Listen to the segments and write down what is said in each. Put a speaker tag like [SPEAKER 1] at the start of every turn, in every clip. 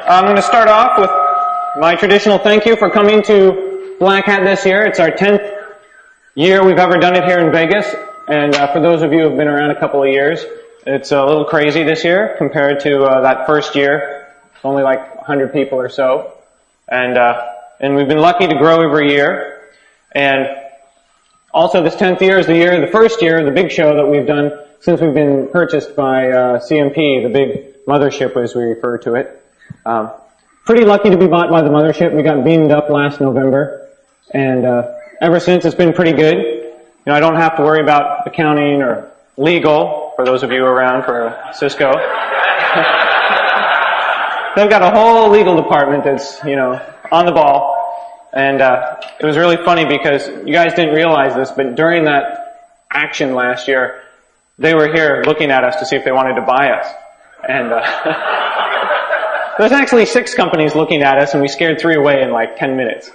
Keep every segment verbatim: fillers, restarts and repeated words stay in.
[SPEAKER 1] I'm going to start off with my traditional thank you for coming to Black Hat this year. It's our tenth year we've ever done it here in Vegas, and uh, for those of you who have been around a couple of years, it's a little crazy this year compared to uh, that first year. It's only like one hundred people or so, and uh, and we've been lucky to grow every year. And also, this tenth year is the year, the first year, the big show that we've done since we've been purchased by uh, C M P, the big mothership as we refer to it. Um, pretty lucky to be bought by the mothership. We got beamed up last November, and uh, ever since it's been pretty good. You know, I don't have to worry about accounting or legal, for those of you around for Cisco. They've got a whole legal department that's, you know, on the ball. And uh, it was really funny because you guys didn't realize this, but during that action last year, they were here looking at us to see if they wanted to buy us. And uh, there's actually six companies looking at us, and we scared three away in like ten minutes.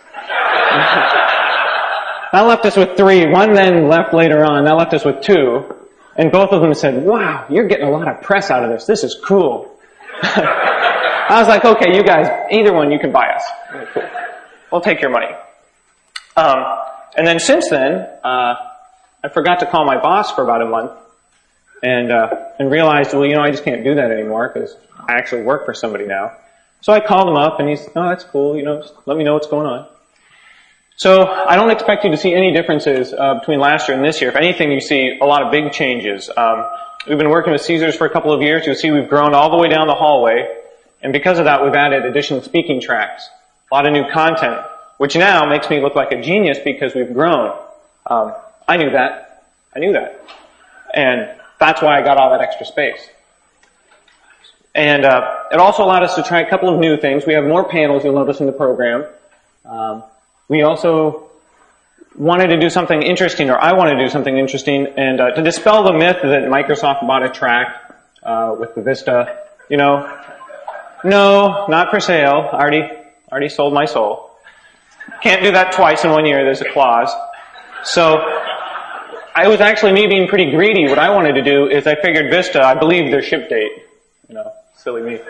[SPEAKER 1] That left us with three. One then left later on. That left us with two. And both of them said, wow, you're getting a lot of press out of this. This is cool. I was like, okay, you guys, either one, you can buy us. Cool. We'll take your money. Um, and then since then, uh, I forgot to call my boss for about a month. And, uh, and realized, well, you know, I just can't do that anymore because I actually work for somebody now. So I called him up and he's, oh, that's cool, you know, just let me know what's going on. So I don't expect you to see any differences uh, between last year and this year. If anything, you see a lot of big changes. Um, we've been working with Caesars for a couple of years. You'll see we've grown all the way down the hallway. And because of that, we've added additional speaking tracks, a lot of new content, which now makes me look like a genius because we've grown. Um, I knew that. I knew that. And that's why I got all that extra space. And uh, it also allowed us to try a couple of new things. We have more panels, you'll notice in the program. Um, we also wanted to do something interesting, or I wanted to do something interesting, and uh, to dispel the myth that Microsoft bought a track uh, with the Vista. You know, no, not for sale. I already, already sold my soul. Can't do that twice in one year. There's a clause. So I was actually me being pretty greedy. What I wanted to do is I figured Vista, I believe their ship date. You know, silly me.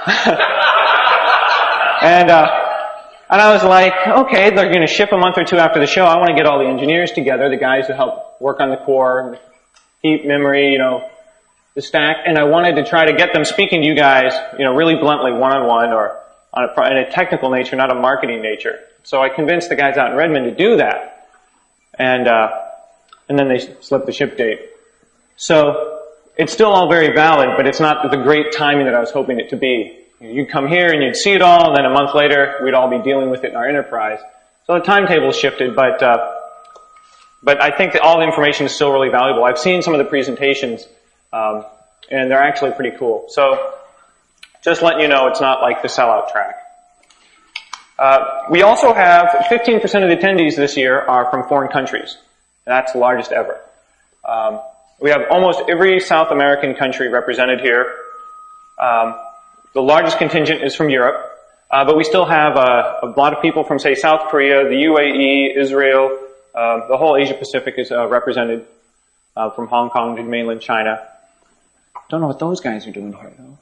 [SPEAKER 1] and, uh, and I was like, okay, they're going to ship a month or two after the show. I want to get all the engineers together, the guys who help work on the core, heap, memory, you know, the stack. And I wanted to try to get them speaking to you guys, you know, really bluntly, one-on-one or on a, in a technical nature, not a marketing nature. So I convinced the guys out in Redmond to do that. And, uh, and then they slipped the ship date. So it's still all very valid, but it's not the great timing that I was hoping it to be. You'd come here and you'd see it all, and then a month later, we'd all be dealing with it in our enterprise. So the timetable shifted, but uh, but I think that all the information is still really valuable. I've seen some of the presentations, um, and they're actually pretty cool. So just letting you know, it's not like the sellout track. Uh, we also have fifteen percent of the attendees this year are from foreign countries. That's the largest ever. Um, we have almost every South American country represented here. Um, the largest contingent is from Europe, uh, but we still have uh, a lot of people from, say, South Korea, the U A E, Israel, uh, the whole Asia Pacific is uh, represented uh, from Hong Kong to mainland China. Don't know what those guys are doing here, though.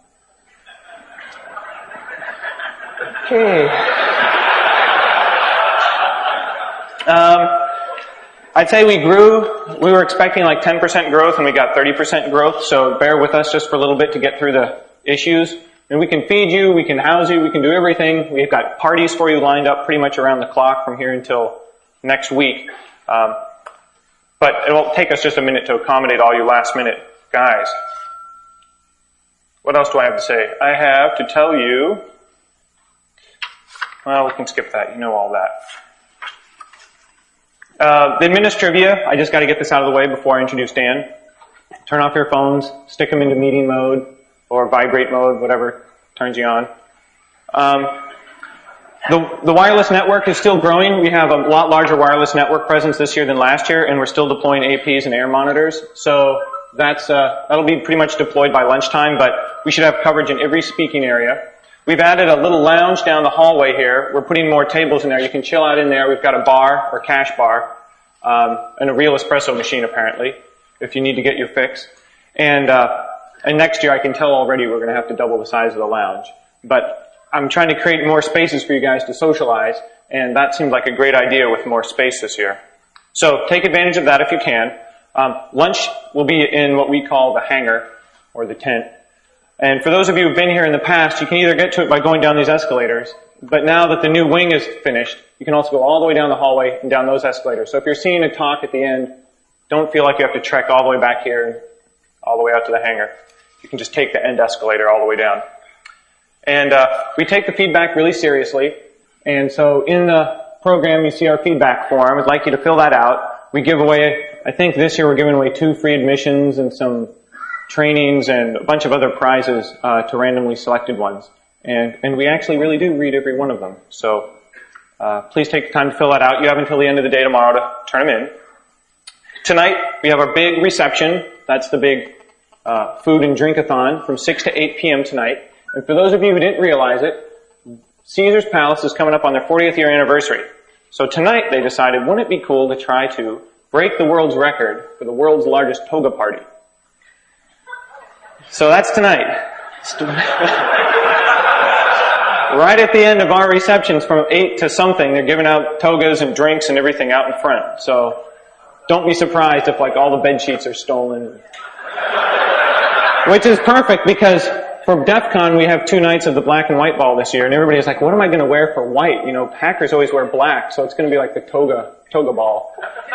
[SPEAKER 1] Okay. Um, I'd say we grew, we were expecting like ten percent growth and we got thirty percent growth, so bear with us just for a little bit to get through the issues. And we can feed you, we can house you, we can do everything. We've got parties for you lined up pretty much around the clock from here until next week. Um, but it will take us just a minute to accommodate all you last minute guys. What else do I have to say? I have to tell you, well, we can skip that, you know all that. Uh, the Administrivia, I just got to get this out of the way before I introduce Dan. Turn off your phones, stick them into meeting mode or vibrate mode, whatever turns you on. Um, the, the wireless network is still growing. We have a lot larger wireless network presence this year than last year, and we're still deploying A Ps and air monitors. So that's uh, that'll be pretty much deployed by lunchtime, but we should have coverage in every speaking area. We've added a little lounge down the hallway here. We're putting more tables in there. You can chill out in there. We've got a bar or cash bar um, and a real espresso machine, apparently, if you need to get your fix. And uh, and next year, I can tell already we're going to have to double the size of the lounge. But I'm trying to create more spaces for you guys to socialize, and that seemed like a great idea with more space this year. So take advantage of that if you can. Um, lunch will be in what we call the hangar, or the tent. And for those of you who've been here in the past, you can either get to it by going down these escalators, but now that the new wing is finished, you can also go all the way down the hallway and down those escalators. So if you're seeing a talk at the end, don't feel like you have to trek all the way back here and all the way out to the hangar. You can just take the end escalator all the way down. And uh, we take the feedback really seriously. And so in the program, you see our feedback form. I'd like you to fill that out. We give away, I think this year we're giving away two free admissions and some trainings and a bunch of other prizes uh, to randomly selected ones. And, and we actually really do read every one of them. So uh, please take the time to fill that out. You have until the end of the day tomorrow to turn them in. Tonight, we have our big reception. That's the big uh, food and drink-a-thon from six to eight p.m. tonight. And for those of you who didn't realize it, Caesar's Palace is coming up on their fortieth year anniversary. So tonight they decided, wouldn't it be cool to try to break the world's record for the world's largest toga party? So that's tonight. Right at the end of our receptions from eight to something, they're giving out togas and drinks and everything out in front. So don't be surprised if like all the bed sheets are stolen. Which is perfect because for DEF CON we have two nights of the black and white ball this year, and everybody's like, what am I going to wear for white? You know, Packers always wear black, so it's going to be like the toga, toga ball.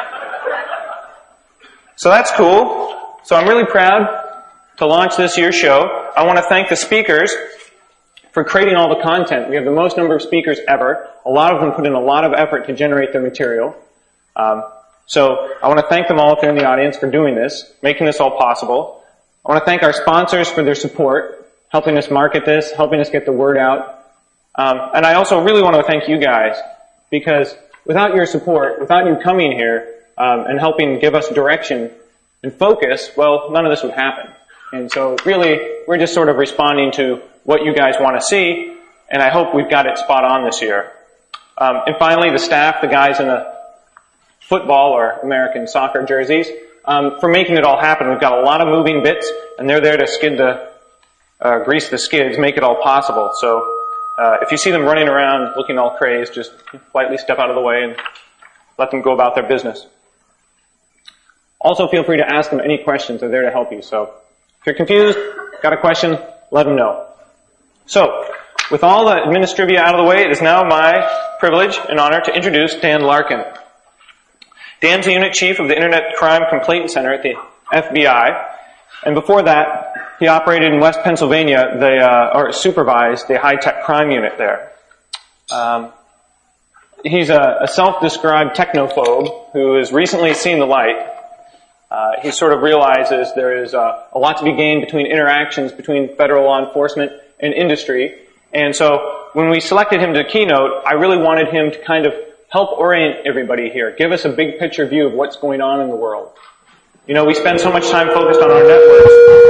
[SPEAKER 1] So that's cool. So I'm really proud to launch this year's show. I want to thank the speakers for creating all the content. We have the most number of speakers ever. A lot of them put in a lot of effort to generate their material. Um, so I want to thank them all if they're in the audience for doing this, making this all possible. I want to thank our sponsors for their support, helping us market this, helping us get the word out. Um, and I also really want to thank you guys, because without your support, without you coming here um, and helping give us direction and focus, well, none of this would happen. And so really, we're just sort of responding to what you guys want to see, and I hope we've got it spot on this year. Um, and finally, the staff, the guys in the football or American soccer jerseys, um, for making it all happen. We've got a lot of moving bits, and they're there to skid the, uh, grease the skids, make it all possible. So uh, if you see them running around looking all crazed, just politely step out of the way and let them go about their business. Also, feel free to ask them any questions. They're there to help you. So if you're confused, got a question, let them know. So, with all the administrivia out of the way, it is now my privilege and honor to introduce Dan Larkin. Dan's the unit chief of the Internet Crime Complaint Center at the F B I, and before that, he operated in West Pennsylvania, the, uh, or supervised the high-tech crime unit there. Um, he's a, a self-described technophobe who has recently seen the light. Uh, he sort of realizes there is uh, a lot to be gained between interactions between federal law enforcement and industry. And so when we selected him to keynote, I really wanted him to kind of help orient everybody here, give us a big picture view of what's going on in the world. You know, we spend so much time focused on our networks.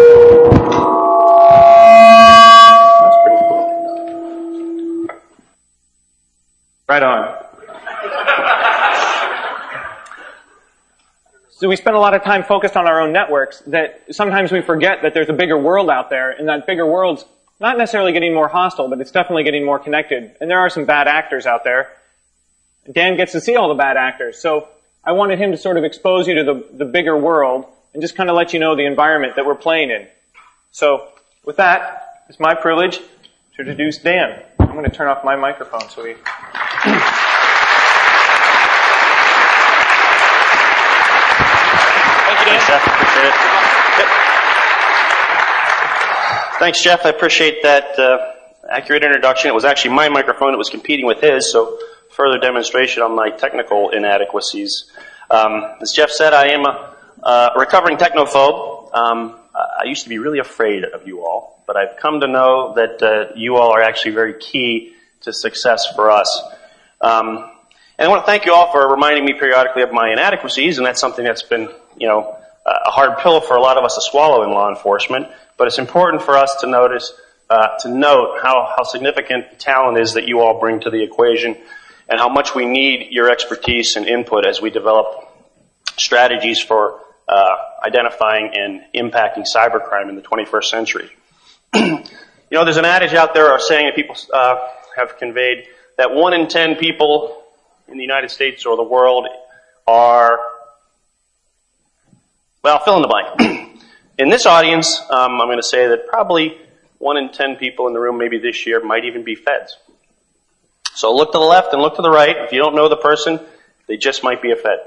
[SPEAKER 1] That's pretty cool. Right on. So we spend a lot of time focused on our own networks that sometimes we forget that there's a bigger world out there, and that bigger world's not necessarily getting more hostile, but it's definitely getting more connected. And there are some bad actors out there. Dan gets to see all the bad actors. So I wanted him to sort of expose you to the, the bigger world and just kind of let you know the environment that we're playing in. So with that, it's my privilege to introduce Dan. I'm going to turn off my microphone so we...
[SPEAKER 2] Thanks, Jeff. Appreciate it. Yep. Thanks, Jeff. I appreciate that uh, accurate introduction. It was actually my microphone that was competing with his, so further demonstration on my technical inadequacies. Um, as Jeff said, I am a, uh, a recovering technophobe. Um, I used to be really afraid of you all, but I've come to know that uh, you all are actually very key to success for us. Um, and I want to thank you all for reminding me periodically of my inadequacies, and that's something that's been, you know, a hard pill for a lot of us to swallow in law enforcement. But it's important for us to notice, uh, to note how, how significant the talent is that you all bring to the equation, and how much we need your expertise and input as we develop strategies for uh, identifying and impacting cybercrime in the twenty-first century. You know, there's an adage out there, or a saying that people uh, have conveyed, that one in ten people in the United States or the world are, well, fill in the blank. In this audience, um, I'm going to say that probably one in ten people in the room maybe this year might even be feds. So look to the left and look to the right. If you don't know the person, they just might be a fed.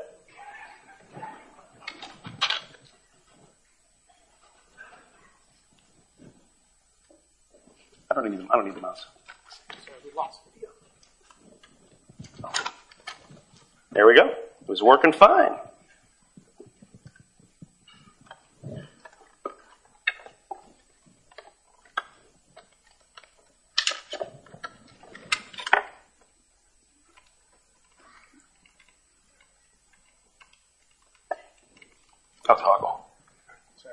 [SPEAKER 2] I don't need, I don't need the mouse. There we go. It was working fine. I'll toggle. Sorry.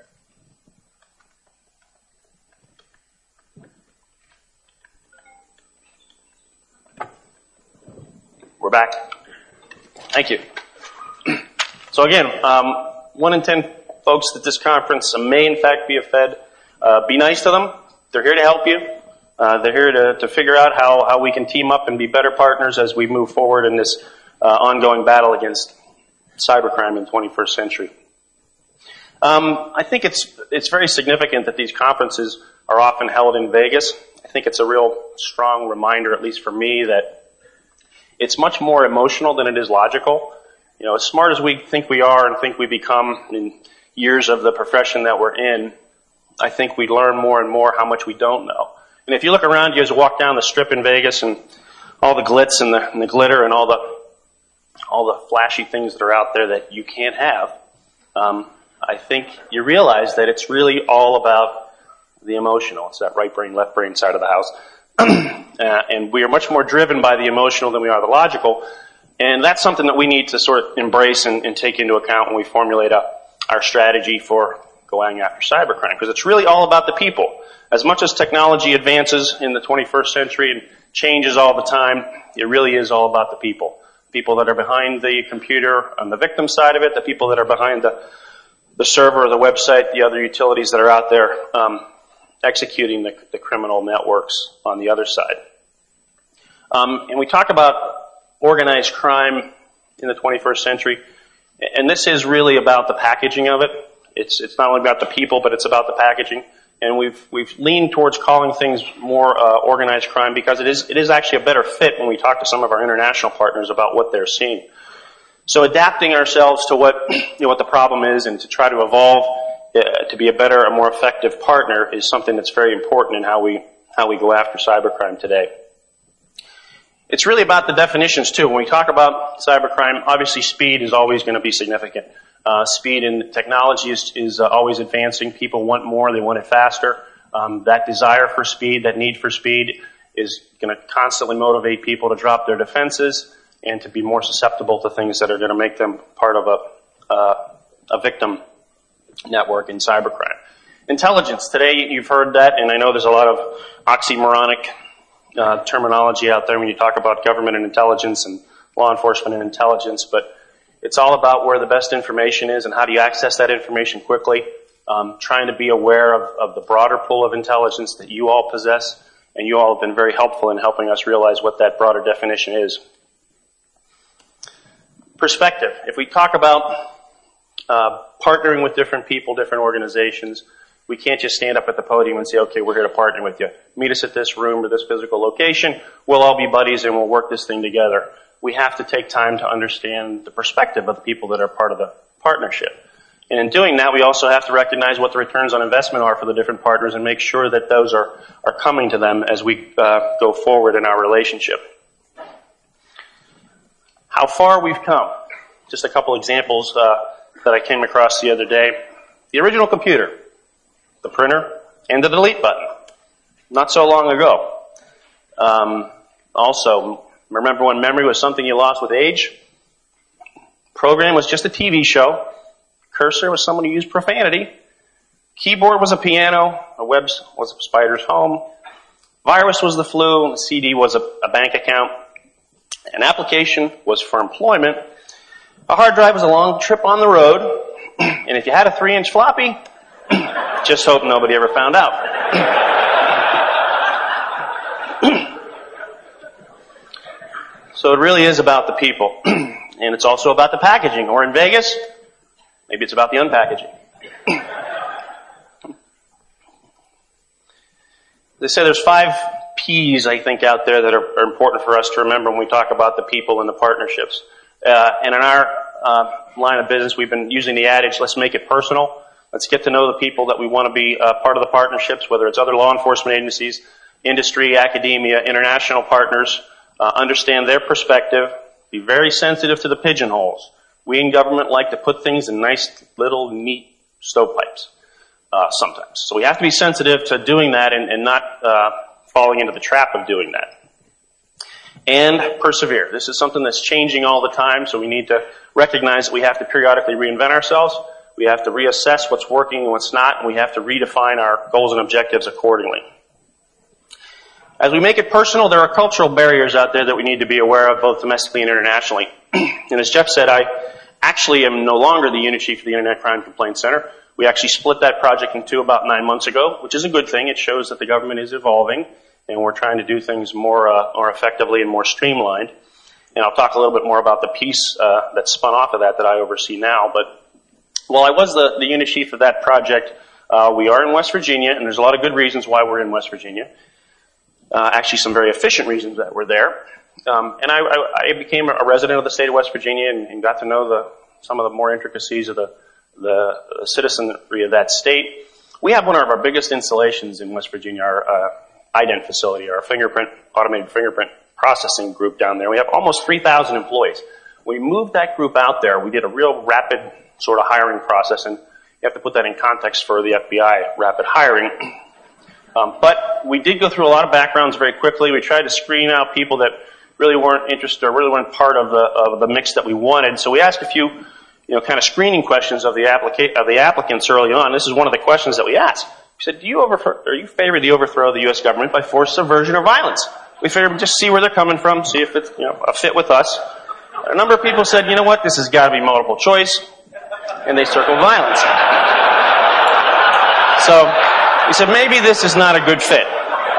[SPEAKER 2] We're back. Thank you. So again, um, one in ten folks at this conference may in fact be a Fed. Uh, be nice to them. They're here to help you. Uh, they're here to, to figure out how, how we can team up and be better partners as we move forward in this uh, ongoing battle against cybercrime in the twenty-first century. Um, I think it's it's very significant that these conferences are often held in Vegas. I think it's a real strong reminder, at least for me, that it's much more emotional than it is logical. You know, as smart as we think we are and think we become in years of the profession that we're in, I think we learn more and more how much we don't know. And if you look around you as you walk down the strip in Vegas and all the glitz and the, and the glitter and all the all the flashy things that are out there that you can't have, um, I think you realize that it's really all about the emotional. It's that right brain, left brain side of the house. uh, and we are much more driven by the emotional than we are the logical. And that's something that we need to sort of embrace and, and take into account when we formulate a, our strategy for going after cybercrime. Because it's really all about the people. As much as technology advances in the twenty-first century and changes all the time, it really is all about the people. People that are behind the computer on the victim side of it, the people that are behind the the server or the website, the other utilities that are out there um, executing the, the criminal networks on the other side. Um, and we talk about organized crime in the twenty-first century, and this is really about the packaging of it. It's it's not only about the people, but it's about the packaging. And we've we've leaned towards calling things more uh, organized crime because it is it is actually a better fit when we talk to some of our international partners about what they're seeing. So adapting ourselves to what you know what the problem is and to try to evolve uh, to be a better, a more effective partner is something that's very important in how we how we go after cybercrime today. It's really about the definitions too. When we talk about cybercrime, obviously speed is always going to be significant. Uh, speed in technology is, is uh, always advancing. People want more; they want it faster. Um, that desire for speed, that need for speed, is going to constantly motivate people to drop their defenses and to be more susceptible to things that are going to make them part of a, uh, a victim network in cybercrime. Intelligence. Today you've heard that, and I know there's a lot of oxymoronic uh, terminology out there when you talk about government and intelligence and law enforcement and intelligence, but it's all about where the best information is and how do you access that information quickly, um, trying to be aware of, of the broader pool of intelligence that you all possess, and you all have been very helpful in helping us realize what that broader definition is. Perspective. If we talk about uh, partnering with different people, different organizations, we can't just stand up at the podium and say, okay, we're here to partner with you. Meet us at this room or this physical location. We'll all be buddies and we'll work this thing together. We have to take time to understand the perspective of the people that are part of the partnership. And in doing that, we also have to recognize what the returns on investment are for the different partners and make sure that those are, are coming to them as we uh, go forward in our relationship. How far we've come. Just a couple examples uh, that I came across the other day. The original computer, the printer, and the delete button. Not so long ago. Um, also, remember when memory was something you lost with age? Program was just a T V show. Cursor was someone who used profanity. Keyboard was a piano. A web was a spider's home. Virus was the flu. A C D was a, a bank account. An application was for employment. A hard drive was a long trip on the road. And if you had a three-inch floppy, just hope nobody ever found out. So it really is about the people. And it's also about the packaging. Or in Vegas, maybe it's about the unpackaging. They say there's five P's, I think, out there that are, are important for us to remember when we talk about the people and the partnerships. Uh, and in our uh, line of business, we've been using the adage, let's make it personal. Let's get to know the people that we want to be uh, part of the partnerships, whether it's other law enforcement agencies, industry, academia, international partners, uh, understand their perspective, be very sensitive to the pigeonholes. We in government like to put things in nice, little, neat stovepipes uh, sometimes. So we have to be sensitive to doing that and, and not uh, falling into the trap of doing that. And persevere. This is something that's changing all the time, so we need to recognize that we have to periodically reinvent ourselves. We have to reassess what's working and what's not, and we have to redefine our goals and objectives accordingly. As we make it personal, there are cultural barriers out there that we need to be aware of, both domestically and internationally. And as Jeff said, I actually am no longer the unit chief of the Internet Crime Complaint Center. We actually split that project in two about nine months ago, which is a good thing. It shows that the government is evolving, and we're trying to do things more, uh, more effectively and more streamlined. And I'll talk a little bit more about the piece uh, that spun off of that that I oversee now. But while I was the, the unit chief of that project, uh, we are in West Virginia, and there's a lot of good reasons why we're in West Virginia. Uh, actually, some very efficient reasons that we're there. Um, and I, I, I became a resident of the state of West Virginia and, and got to know the, some of the more intricacies of the, the, the citizenry of that state. We have one of our biggest installations in West Virginia, our uh, ident facility, our fingerprint, automated fingerprint processing group down there. We have almost three thousand employees. When we moved that group out there, we did a real rapid sort of hiring process, and you have to put that in context for the F B I rapid hiring. Um, but we did go through a lot of backgrounds very quickly. We tried to screen out people that really weren't interested or really weren't part of the, of the mix that we wanted. So we asked a few, you know, kind of screening questions of the, applica- of the applicants early on. This is one of the questions that we asked. We said, do you, overthrow, or you favor the overthrow of the U S government by force, subversion, or violence? We figured we'd just see where they're coming from, see if it's, you know, a fit with us. A number of people said, you know what, this has got to be multiple choice. And they circled violence. So we said, maybe this is not a good fit.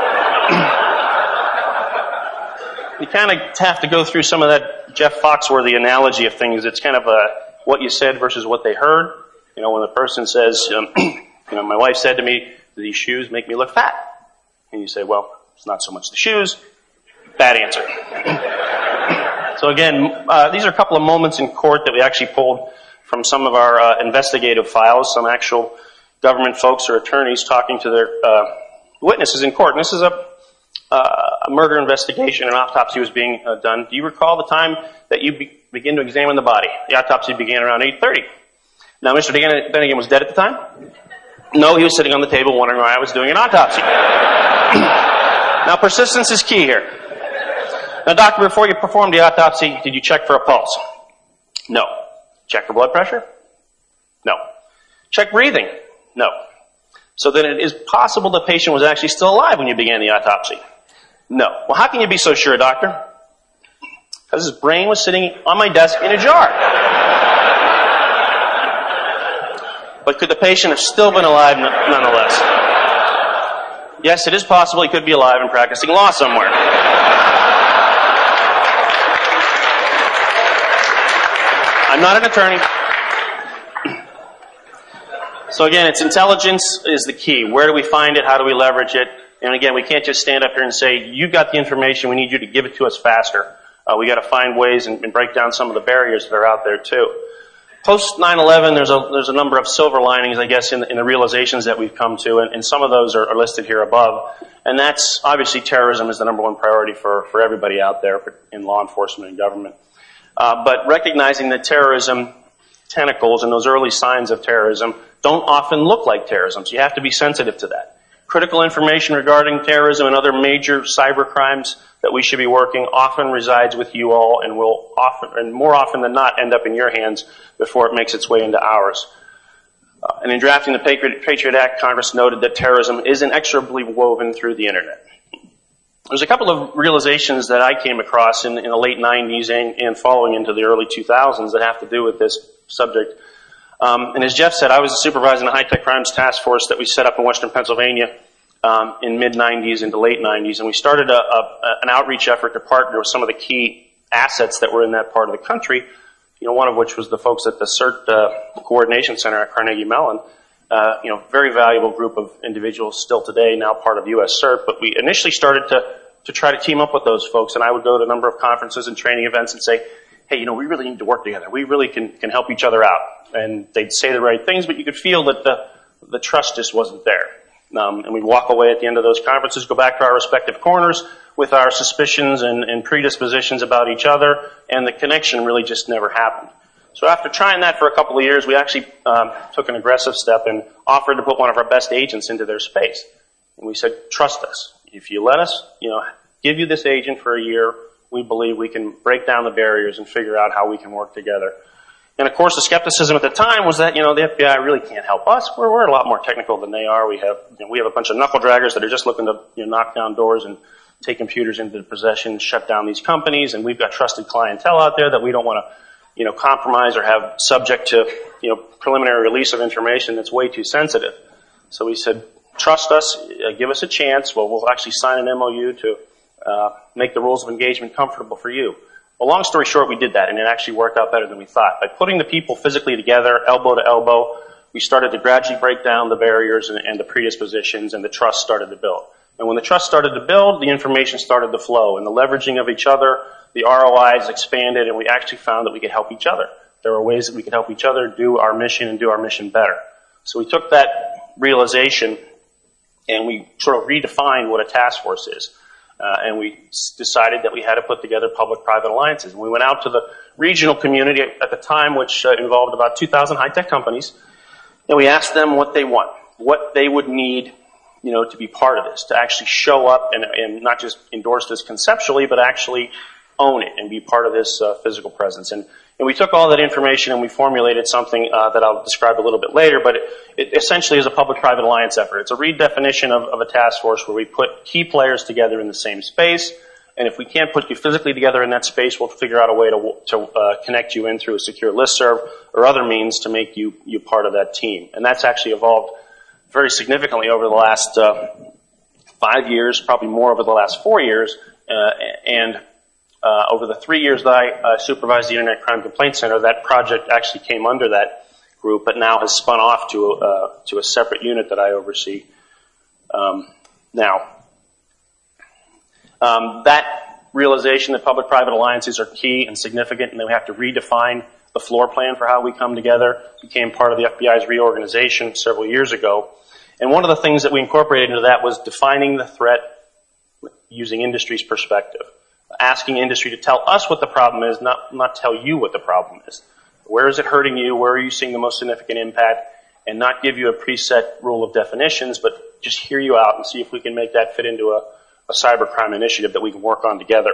[SPEAKER 2] You kind of have to go through some of that Jeff Foxworthy analogy of things. It's kind of a, what you said versus what they heard. You know, when the person says, um, you know, my wife said to me, these shoes make me look fat. And you say, well, it's not so much the shoes. Bad answer. So again, uh, these are a couple of moments in court that we actually pulled from some of our uh, investigative files, some actual government folks or attorneys talking to their uh, witnesses in court. And this is a, uh, a murder investigation. An autopsy was being uh, done. Do you recall the time that you be- begin to examine the body? The autopsy began around eight thirty. Now, Mister Bennigan was dead at the time? No, he was sitting on the table wondering why I was doing an autopsy. Now, persistence is key here. Now, doctor, before you performed the autopsy, did you check for a pulse? No. Check for blood pressure? No. Check breathing? No. So then it is possible the patient was actually still alive when you began the autopsy? No. Well, how can you be so sure, doctor? Because his brain was sitting on my desk in a jar. But could the patient have still been alive nonetheless? Yes, it is possible he could be alive and practicing law somewhere. I'm not an attorney. So again, it's intelligence is the key. Where do we find it? How do we leverage it? And again, we can't just stand up here and say, you've got the information, we need you to give it to us faster. Uh, we got to find ways and, and break down some of the barriers that are out there too. Post nine eleven, there's a there's a number of silver linings, I guess, in the, in the realizations that we've come to, and, and some of those are, are listed here above. And that's obviously terrorism is the number one priority for, for everybody out there for, in law enforcement and government. Uh, but recognizing that terrorism tentacles and those early signs of terrorism don't often look like terrorism, so you have to be sensitive to that. Critical information regarding terrorism and other major cyber crimes that we should be working often resides with you all and will often, and more often than not, end up in your hands before it makes its way into ours. Uh, and in drafting the Patriot, Patriot Act, Congress noted that terrorism is inexorably woven through the Internet. There's a couple of realizations that I came across in, in the late nineties and, and following into the early two thousands that have to do with this subject. Um, and as Jeff said, I was a supervisor in the high-tech crimes task force that we set up in Western Pennsylvania um, in mid nineties into late nineties, and we started a, a, an outreach effort to partner with some of the key assets that were in that part of the country, you know, one of which was the folks at the CERT uh, Coordination Center at Carnegie Mellon. Uh, you know, very valuable group of individuals still today, now part of U S CERT. But we initially started to, to try to team up with those folks, and I would go to a number of conferences and training events and say, hey, you know, we really need to work together. We really can, can help each other out. And they'd say the right things, but you could feel that the, the trust just wasn't there. Um, and we'd walk away at the end of those conferences, go back to our respective corners with our suspicions and, and predispositions about each other, and the connection really just never happened. So after trying that for a couple of years, we actually um, took an aggressive step and offered to put one of our best agents into their space. And we said, trust us. If you let us, you know, give you this agent for a year, we believe we can break down the barriers and figure out how we can work together. And of course, the skepticism at the time was that, you know, the F B I really can't help us. We're, we're a lot more technical than they are. We have, you know, we have a bunch of knuckle draggers that are just looking to, you know, knock down doors and take computers into possession, shut down these companies. And we've got trusted clientele out there that we don't want to, you know, compromise or have subject to, you know, preliminary release of information that's way too sensitive. So we said, trust us, uh, give us a chance. Well, we'll actually sign an M O U to uh, make the rules of engagement comfortable for you. Well, long story short, we did that, and it actually worked out better than we thought. By putting the people physically together, elbow to elbow, we started to gradually break down the barriers and, and the predispositions, and the trust started to build. And when the trust started to build, the information started to flow, and the leveraging of each other, the R O Is expanded, and we actually found that we could help each other. There were ways that we could help each other do our mission and do our mission better. So we took that realization, and we sort of redefined what a task force is. Uh, and we decided that we had to put together public-private alliances. And we went out to the regional community at the time, which uh, involved about two thousand high-tech companies, and we asked them what they want, what they would need, you know, to be part of this, to actually show up and, and not just endorse this conceptually, but actually own it and be part of this uh, physical presence. And, and we took all that information and we formulated something uh, that I'll describe a little bit later, but it, it essentially is a public-private alliance effort. It's a redefinition of, of a task force where we put key players together in the same space, and if we can't put you physically together in that space, we'll figure out a way to, to uh, connect you in through a secure listserv or other means to make you, you part of that team. And that's actually evolved very significantly over the last uh, five years, probably more over the last four years, uh, and Uh, over the three years that I uh, supervised the Internet Crime Complaint Center, that project actually came under that group, but now has spun off to uh, to a separate unit that I oversee um, now. Um, that realization that public-private alliances are key and significant, and that we have to redefine the floor plan for how we come together, became part of the F B I's reorganization several years ago. And one of the things that we incorporated into that was defining the threat using industry's perspective. Asking industry to tell us what the problem is, not, not tell you what the problem is. Where is it hurting you? Where are you seeing the most significant impact? And not give you a preset rule of definitions, but just hear you out and see if we can make that fit into a, a cybercrime initiative that we can work on together.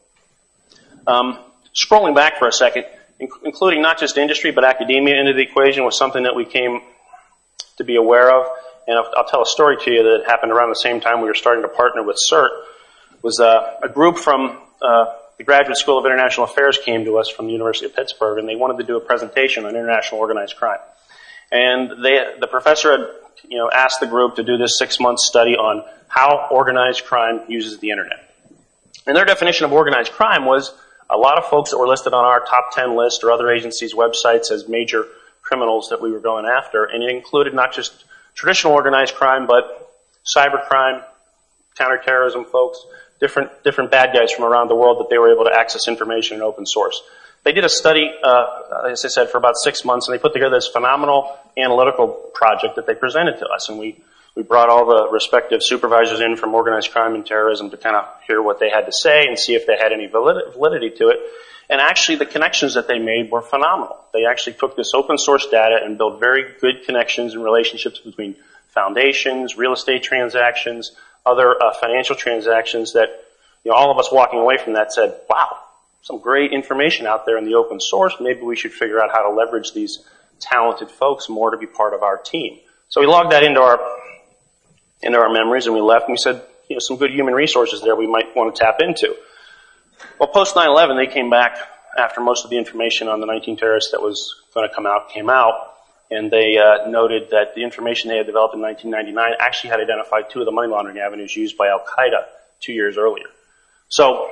[SPEAKER 2] Um, scrolling back for a second, inc- including not just industry, but academia into the equation was something that we came to be aware of. And I'll, I'll tell a story to you that happened around the same time we were starting to partner with CERT. It was uh, a group from Uh, the Graduate School of International Affairs came to us from the University of Pittsburgh, and they wanted to do a presentation on international organized crime. And they, the professor had, you know, asked the group to do this six-month study on how organized crime uses the internet. And their definition of organized crime was a lot of folks that were listed on our top ten list or other agencies' websites as major criminals that we were going after, and it included not just traditional organized crime, but cybercrime, counterterrorism folks, different different bad guys from around the world that they were able to access information in open source. They did a study, uh, as I said, for about six months, and they put together this phenomenal analytical project that they presented to us. And we, we brought all the respective supervisors in from organized crime and terrorism to kind of hear what they had to say and see if they had any validity to it. And actually, the connections that they made were phenomenal. They actually took this open source data and built very good connections and relationships between foundations, real estate transactions, other uh, financial transactions that, you know, all of us walking away from that said, wow, some great information out there in the open source. Maybe we should figure out how to leverage these talented folks more to be part of our team. So we logged that into our into our memories, and we left, and we said, you know, some good human resources there we might want to tap into. Well, post nine eleven, they came back after most of the information on the nineteen terrorists that was going to come out came out. And they uh, noted that the information they had developed in nineteen ninety-nine actually had identified two of the money laundering avenues used by Al-Qaeda two years earlier. So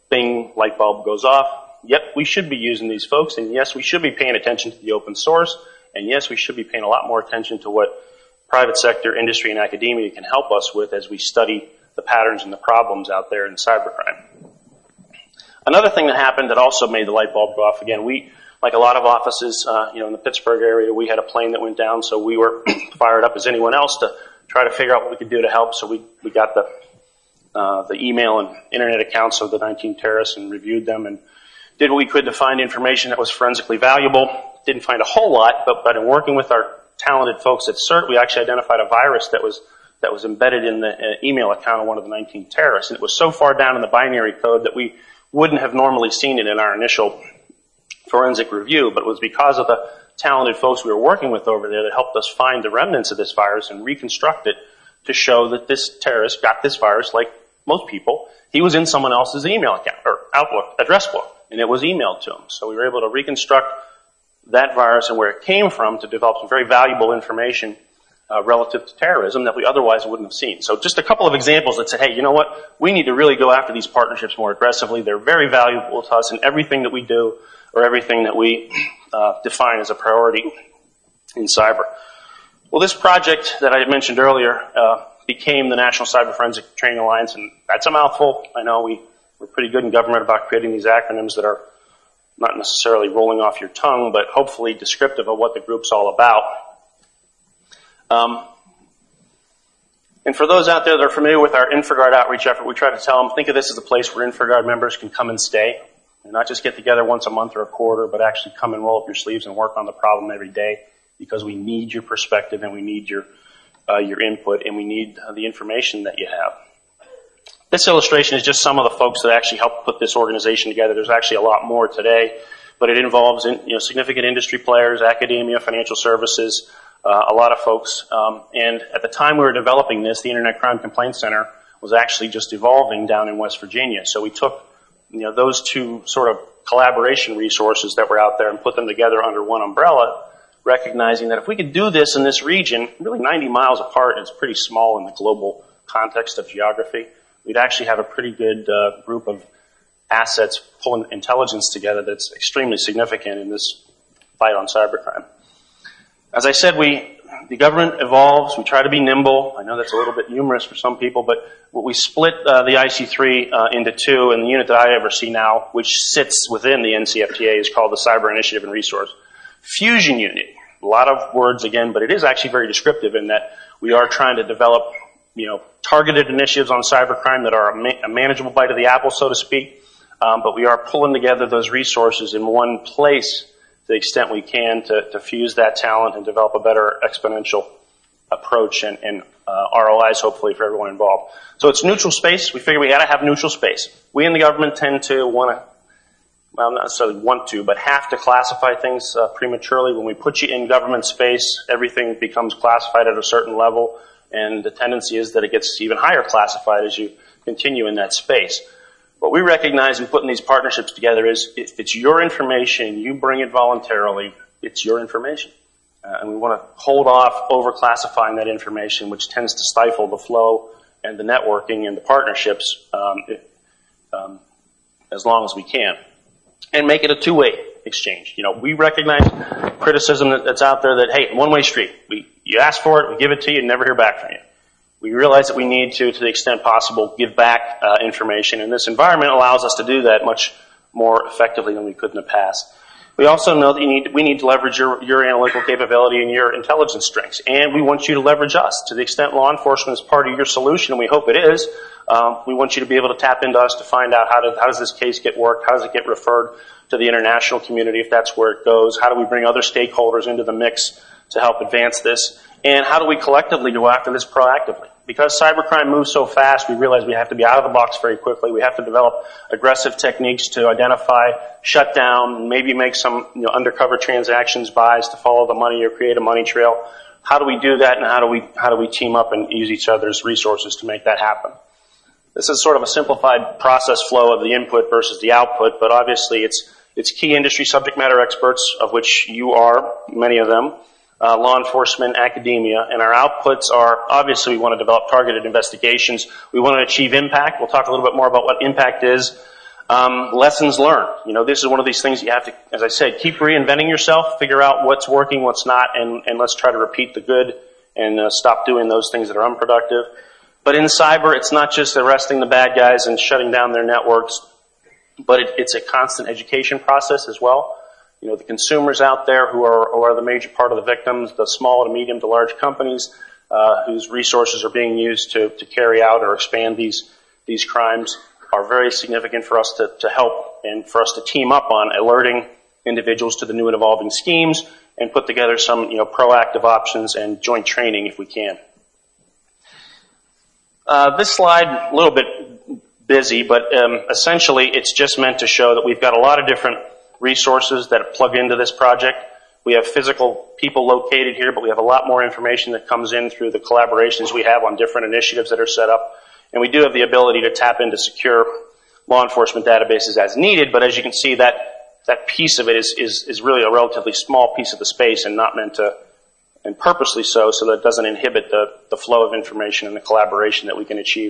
[SPEAKER 2] bing, light bulb goes off. Yep, we should be using these folks, and yes, we should be paying attention to the open source, and yes, we should be paying a lot more attention to what private sector, industry, and academia can help us with as we study the patterns and the problems out there in cybercrime. Another thing that happened that also made the light bulb go off, again, we, like a lot of offices, uh, you know, in the Pittsburgh area, we had a plane that went down, so we were fired up as anyone else to try to figure out what we could do to help. So we, we got the, uh, the email and internet accounts of the nineteen terrorists and reviewed them and did what we could to find information that was forensically valuable. Didn't find a whole lot, but, but in working with our talented folks at CERT, we actually identified a virus that was, that was embedded in the uh, email account of one of the nineteen terrorists. And it was so far down in the binary code that we wouldn't have normally seen it in our initial forensic review, but it was because of the talented folks we were working with over there that helped us find the remnants of this virus and reconstruct it to show that this terrorist got this virus like most people. He was in someone else's email account, or Outlook address book, and it was emailed to him. So we were able to reconstruct that virus and where it came from to develop some very valuable information uh, relative to terrorism that we otherwise wouldn't have seen. So just a couple of examples that said, hey, you know what? We need to really go after these partnerships more aggressively. They're very valuable to us in everything that we do or everything that we uh, define as a priority in cyber. Well, this project that I had mentioned earlier uh, became the National Cyber Forensic Training Alliance, and that's a mouthful. I know we, we're pretty good in government about creating these acronyms that are not necessarily rolling off your tongue, but hopefully descriptive of what the group's all about. Um, and for those out there that are familiar with our InfraGard outreach effort, we try to tell them, think of this as a place where InfraGard members can come and stay, and not just get together once a month or a quarter, but actually come and roll up your sleeves and work on the problem every day, because we need your perspective and we need your, uh, your input, and we need uh, the information that you have. This illustration is just some of the folks that actually helped put this organization together. There's actually a lot more today, but it involves in, you know, significant industry players, academia, financial services, uh, a lot of folks. Um, and at the time we were developing this, the Internet Crime Complaint Center was actually just evolving down in West Virginia. So we took, you know, those two sort of collaboration resources that were out there and put them together under one umbrella, recognizing that if we could do this in this region, really ninety miles apart, and it's pretty small in the global context of geography, we'd actually have a pretty good uh, group of assets pulling intelligence together that's extremely significant in this fight on cybercrime. As I said, we, the government evolves. We try to be nimble. I know that's a little bit humorous for some people, but we split uh, the I C three uh, into two, and the unit that I oversee now, which sits within the N C F T A, is called the Cyber Initiative and Resource Fusion Unit. A lot of words again, but it is actually very descriptive in that we are trying to develop, you know, targeted initiatives on cybercrime that are a, ma a manageable bite of the apple, so to speak. Um, but we are pulling together those resources in one place to the extent we can to, to fuse that talent and develop a better exponential approach and, and uh, R O Is, hopefully, for everyone involved. So it's neutral space. We figure we got to have neutral space. We in the government tend to want to, well, not necessarily want to, but have to classify things uh, prematurely. When we put you in government space, everything becomes classified at a certain level, and the tendency is that it gets even higher classified as you continue in that space. What we recognize in putting these partnerships together is if it's your information, you bring it voluntarily, it's your information. Uh, and we want to hold off over-classifying that information, which tends to stifle the flow and the networking and the partnerships um, it, um, as long as we can. And make it a two-way exchange. You know, we recognize criticism that, that's out there that, hey, one-way street. We, you ask for it, we give it to you, and never hear back from you. We realize that we need to, to the extent possible, give back uh, information, and this environment allows us to do that much more effectively than we could in the past. We also know that you need, we need to leverage your, your analytical capability and your intelligence strengths, and we want you to leverage us. To the extent law enforcement is part of your solution, and we hope it is, um, we want you to be able to tap into us to find out how, to, how does this case get worked, how does it get referred to the international community if that's where it goes, how do we bring other stakeholders into the mix to help advance this, and how do we collectively go after this proactively? Because cybercrime moves so fast, we realize we have to be out of the box very quickly. We have to develop aggressive techniques to identify, shut down, maybe make some, you know, undercover transactions, buys to follow the money or create a money trail. How do we do that, and how do we how do we team up and use each other's resources to make that happen? This is sort of a simplified process flow of the input versus the output, but obviously it's it's key industry subject matter experts, of which you are, many of them, Uh, law enforcement, academia, and our outputs are, obviously we want to develop targeted investigations. We want to achieve impact. We'll talk a little bit more about what impact is. Um, lessons learned. You know, this is one of these things you have to, as I said, keep reinventing yourself, figure out what's working, what's not, and, and let's try to repeat the good and uh, stop doing those things that are unproductive. But in cyber, it's not just arresting the bad guys and shutting down their networks, but it, it's a constant education process as well. You know, the consumers out there who are, who are the major part of the victims, the small to medium to large companies uh, whose resources are being used to, to carry out or expand these, these crimes, are very significant for us to, to help and for us to team up on alerting individuals to the new and evolving schemes and put together some, you know, proactive options and joint training if we can. Uh, this slide, a little bit busy, but um, essentially it's just meant to show that we've got a lot of different resources that plug into this project. We have physical people located here, but we have a lot more information that comes in through the collaborations we have on different initiatives that are set up. And we do have the ability to tap into secure law enforcement databases as needed, but as you can see, that, that piece of it is, is, is really a relatively small piece of the space and not meant to, and purposely so, so that it doesn't inhibit the, the flow of information and the collaboration that we can achieve.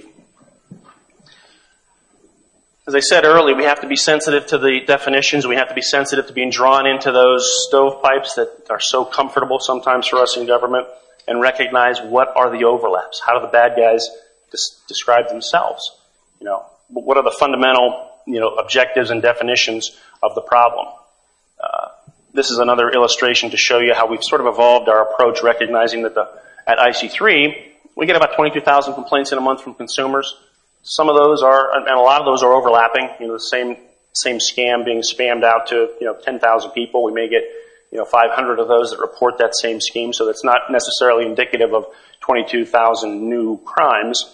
[SPEAKER 2] As I said earlier, we have to be sensitive to the definitions. We have to be sensitive to being drawn into those stovepipes that are so comfortable sometimes for us in government and recognize what are the overlaps. How do the bad guys describe themselves? You know, what are the fundamental, you know, objectives and definitions of the problem? Uh, this is another illustration to show you how we've sort of evolved our approach, recognizing that the, at I C three, we get about twenty-two thousand complaints in a month from consumers. Some of those are, and a lot of those are overlapping, you know, the same, same scam being spammed out to, you know, ten thousand people. We may get, you know, five hundred of those that report that same scheme, so that's not necessarily indicative of twenty-two thousand new crimes.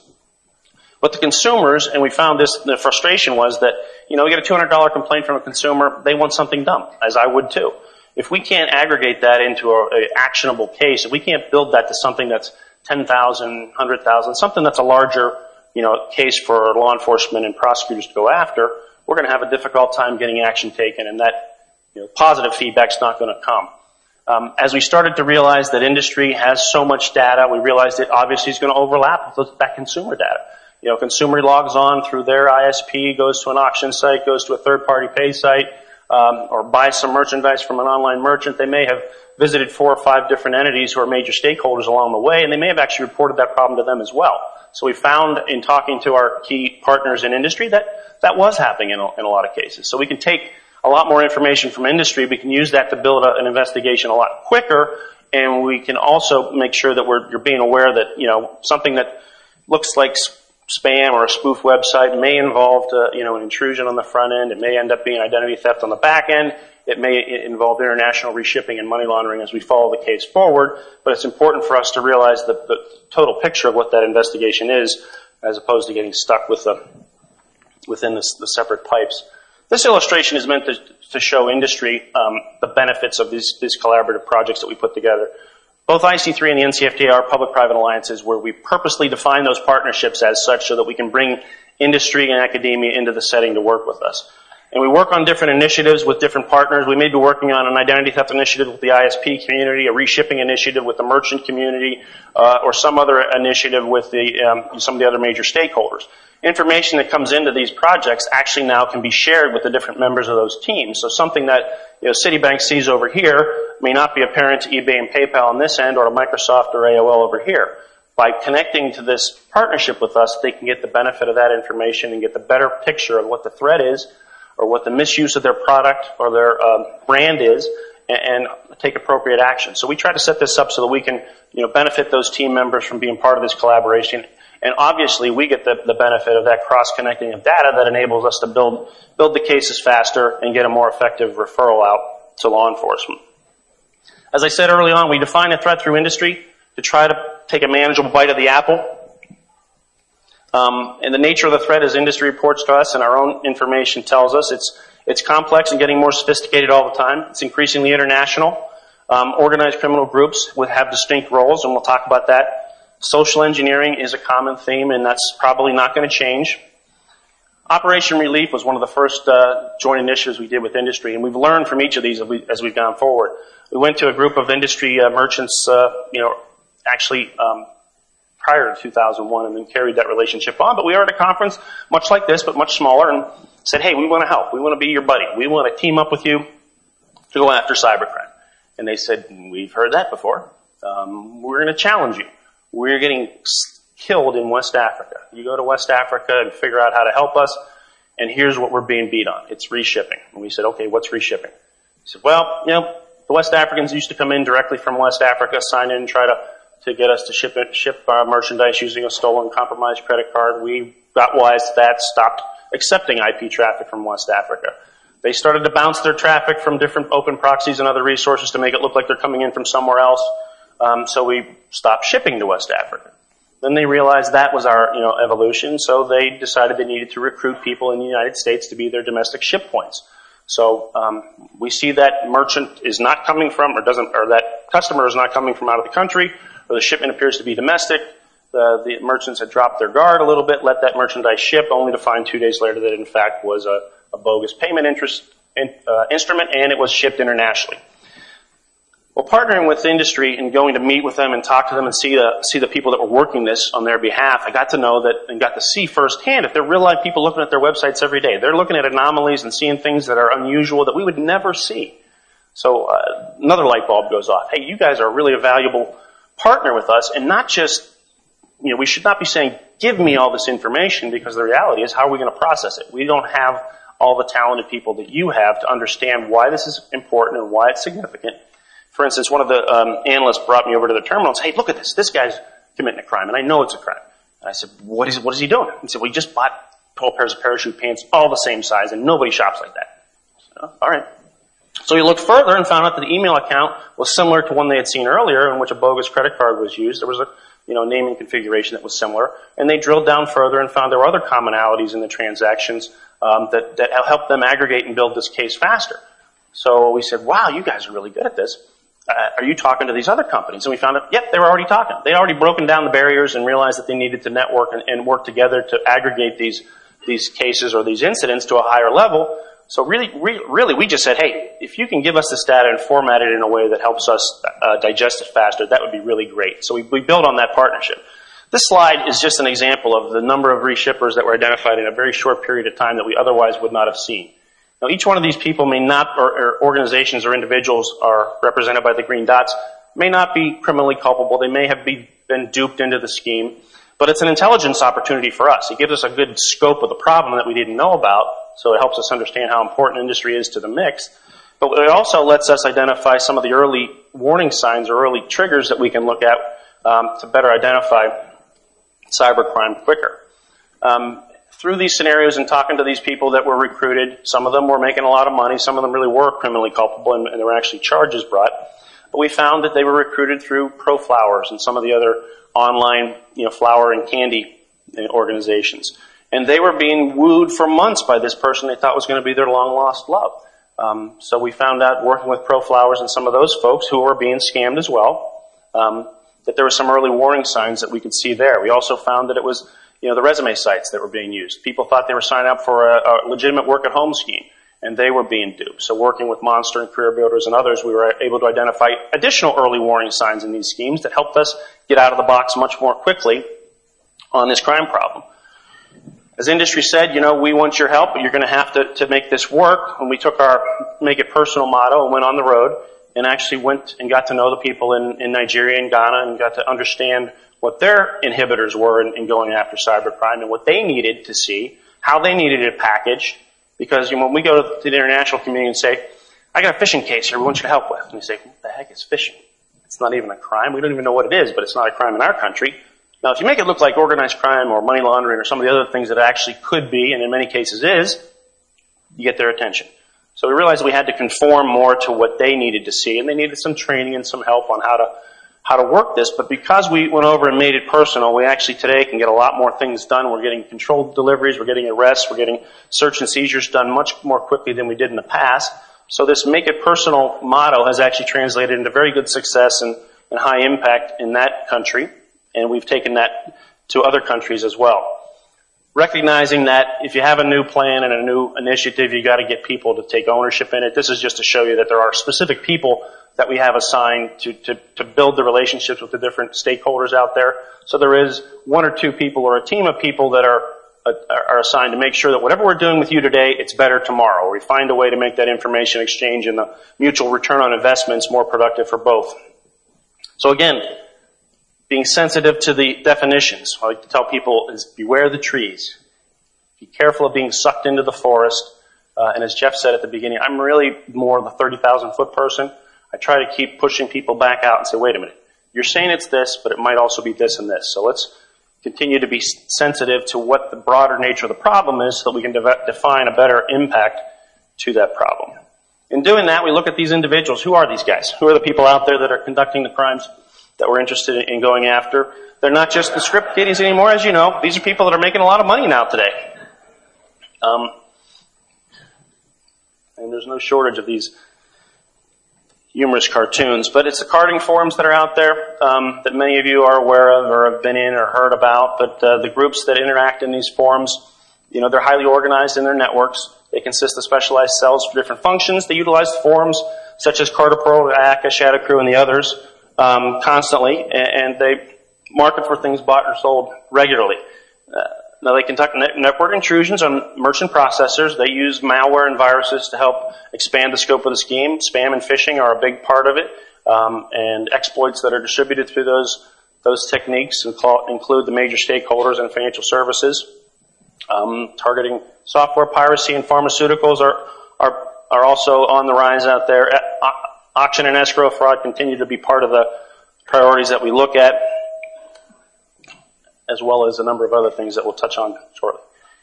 [SPEAKER 2] But the consumers, and we found this, the frustration was that, you know, we get a two hundred dollar complaint from a consumer, they want something done, as I would too. If we can't aggregate that into an actionable case, if we can't build that to something that's ten thousand, one hundred thousand, something that's a larger, you know, case for law enforcement and prosecutors to go after, we're going to have a difficult time getting action taken, and that, you know, positive feedback's not going to come. Um, as we started to realize that industry has so much data, we realized it obviously is going to overlap with that consumer data. You know, consumer logs on through their I S P, goes to an auction site, goes to a third-party pay site, um, or buys some merchandise from an online merchant. They may have visited four or five different entities who are major stakeholders along the way, and they may have actually reported that problem to them as well. So we found in talking to our key partners in industry that that was happening in a, in a lot of cases. So we can take a lot more information from industry. We can use that to build a, an investigation a lot quicker, and we can also make sure that we're you're being aware that, you know, something that looks like spam or a spoof website may involve, uh, you know, an intrusion on the front end. It may end up being identity theft on the back end. It may involve international reshipping and money laundering as we follow the case forward. But it's important for us to realize the, the total picture of what that investigation is, as opposed to getting stuck with the, within the, the separate pipes. This illustration is meant to, to show industry um, the benefits of these, these collaborative projects that we put together. Both I C three and the N C F T A are public-private alliances where we purposely define those partnerships as such so that we can bring industry and academia into the setting to work with us. And we work on different initiatives with different partners. We may be working on an identity theft initiative with the I S P community, a reshipping initiative with the merchant community, uh, or some other initiative with the, um, some of the other major stakeholders. Information that comes into these projects actually now can be shared with the different members of those teams. So something that, you know, Citibank sees over here may not be apparent to eBay and PayPal on this end or to Microsoft or A O L over here. By connecting to this partnership with us, they can get the benefit of that information and get the better picture of what the threat is or what the misuse of their product or their um, brand is, and, and take appropriate action. So we try to set this up so that we can, you know, benefit those team members from being part of this collaboration. And obviously, we get the, the benefit of that cross-connecting of data that enables us to build, build the cases faster and get a more effective referral out to law enforcement. As I said early on, we define a threat through industry to try to take a manageable bite of the apple. Um, and the nature of the threat, as industry reports to us and our own information tells us, it's, it's complex and getting more sophisticated all the time. It's increasingly international. Um, organized criminal groups would have distinct roles, and we'll talk about that. Social engineering is a common theme, and that's probably not going to change. Operation Relief was one of the first uh, joint initiatives we did with industry, and we've learned from each of these as, we, as we've gone forward. We went to a group of industry uh, merchants, uh, you know, actually um, prior to two thousand one and then carried that relationship on. But we are at a conference much like this, but much smaller, and said, hey, we want to help. We want to be your buddy. We want to team up with you to go after cybercrime. And they said, we've heard that before. Um, we're going to challenge you. We're getting killed in West Africa. You go to West Africa and figure out how to help us, and here's what we're being beat on. It's reshipping. And we said, okay, what's reshipping? He said, well, you know, the West Africans used to come in directly from West Africa, sign in and try to, to get us to ship it, ship our merchandise using a stolen, compromised credit card. We got wise to that, stopped accepting I P traffic from West Africa. They started to bounce their traffic from different open proxies and other resources to make it look like they're coming in from somewhere else. Um, so we stopped shipping to West Africa. Then they realized that was our, you know, evolution, so they decided they needed to recruit people in the United States to be their domestic ship points. So um, we see that merchant is not coming from, or doesn't, or that customer is not coming from out of the country, or the shipment appears to be domestic. The, the merchants had dropped their guard a little bit, let that merchandise ship, only to find two days later that it in fact was a, a bogus payment interest in, uh, instrument, and it was shipped internationally. Well, partnering with the industry and going to meet with them and talk to them and see the, see the people that were working this on their behalf, I got to know that and got to see firsthand if they're real life people looking at their websites every day. They're looking at anomalies and seeing things that are unusual that we would never see. So uh, another light bulb goes off. Hey, you guys are really a valuable partner with us, and not just, you know, we should not be saying, give me all this information, because the reality is, how are we going to process it? We don't have all the talented people that you have to understand why this is important and why it's significant. For instance, one of the um, analysts brought me over to the terminal and said, hey, look at this. This guy's committing a crime, and I know it's a crime. And I said, what is, what is he doing? He said, we just bought twelve pairs of parachute pants, all the same size, and nobody shops like that. I said, oh, all right. So he looked further and found out that the email account was similar to one they had seen earlier, in which a bogus credit card was used. There was a, you know, naming configuration that was similar. And they drilled down further and found there were other commonalities in the transactions um, that, that helped them aggregate and build this case faster. So we said, wow, you guys are really good at this. Uh, are you talking to these other companies? And we found out, yep, they were already talking. They'd already broken down the barriers and realized that they needed to network and, and work together to aggregate these these cases or these incidents to a higher level. So really, re- really, we just said, hey, if you can give us this data and format it in a way that helps us uh, digest it faster, that would be really great. So we, we built on that partnership. This slide is just an example of the number of reshippers that were identified in a very short period of time that we otherwise would not have seen. Now, each one of these people may not, or, or organizations or individuals are represented by the green dots, may not be criminally culpable. They may have be, been duped into the scheme. But it's an intelligence opportunity for us. It gives us a good scope of the problem that we didn't know about, so it helps us understand how important industry is to the mix. But it also lets us identify some of the early warning signs or early triggers that we can look at um, to better identify cybercrime quicker. Um, through these scenarios and talking to these people that were recruited, some of them were making a lot of money, some of them really were criminally culpable, and, and there were actually charges brought. But we found that they were recruited through ProFlowers and some of the other online, you know, flower and candy organizations. And they were being wooed for months by this person they thought was going to be their long-lost love. Um, so we found out, working with ProFlowers and some of those folks who were being scammed as well, um, that there were some early warning signs that we could see there. We also found that it was, you know, the resume sites that were being used. People thought they were signing up for a, a legitimate work-at-home scheme, and they were being duped. So working with Monster and Career Builders and others, we were able to identify additional early warning signs in these schemes that helped us get out of the box much more quickly on this crime problem. As industry said, you know, we want your help, but you're going to have to, to make this work. When we took our Make It Personal motto and went on the road and actually went and got to know the people in, in Nigeria and Ghana and got to understand what their inhibitors were in, in going after cybercrime and what they needed to see, how they needed it packaged. Because, you know, when we go to the international community and say, I got a phishing case here we want you to help with. And you say, what the heck is phishing? It's not even a crime. We don't even know what it is, but it's not a crime in our country. Now, if you make it look like organized crime or money laundering or some of the other things that it actually could be, and in many cases is, you get their attention. So we realized we had to conform more to what they needed to see, and they needed some training and some help on how to how to work this. But because we went over and made it personal, we actually today can get a lot more things done. We're getting controlled deliveries, we're getting arrests, we're getting search and seizures done much more quickly than we did in the past. So this Make It Personal motto has actually translated into very good success and, and high impact in that country. And we've taken that to other countries as well. Recognizing that if you have a new plan and a new initiative, you got to get people to take ownership in it. This is just to show you that there are specific people that we have assigned to, to, to build the relationships with the different stakeholders out there. So there is one or two people or a team of people that are, are assigned to make sure that whatever we're doing with you today, it's better tomorrow. We find a way to make that information exchange and the mutual return on investments more productive for both. So again, being sensitive to the definitions. I like to tell people is beware the trees. Be careful of being sucked into the forest. Uh, and as Jeff said at the beginning, I'm really more the thirty thousand foot person. I try to keep pushing people back out and say, wait a minute, you're saying it's this, but it might also be this and this. So let's continue to be sensitive to what the broader nature of the problem is so that we can de- define a better impact to that problem. In doing that, we look at these individuals. Who are these guys? Who are the people out there that are conducting the crimes that we're interested in going after? They're not just the script kiddies anymore, as you know. These are people that are making a lot of money now today. Um, and there's no shortage of these humorous cartoons, but it's the carding forums that are out there um, that many of you are aware of or have been in or heard about. But uh, the groups that interact in these forums, you know, they're highly organized in their networks. They consist of specialized cells for different functions. They utilize forums such as CarterPro, A C A, Shadow Crew, and the others um, constantly, and, and they market for things bought or sold regularly. Uh, Now, they conduct net- network intrusions on merchant processors. They use malware and viruses to help expand the scope of the scheme. Spam and phishing are a big part of it, um, and exploits that are distributed through those those techniques include the major stakeholders and financial services. Um, targeting software piracy and pharmaceuticals are are are also on the rise out there. Auction and escrow fraud continue to be part of the priorities that we look at, as well as a number of other things that we'll touch on shortly.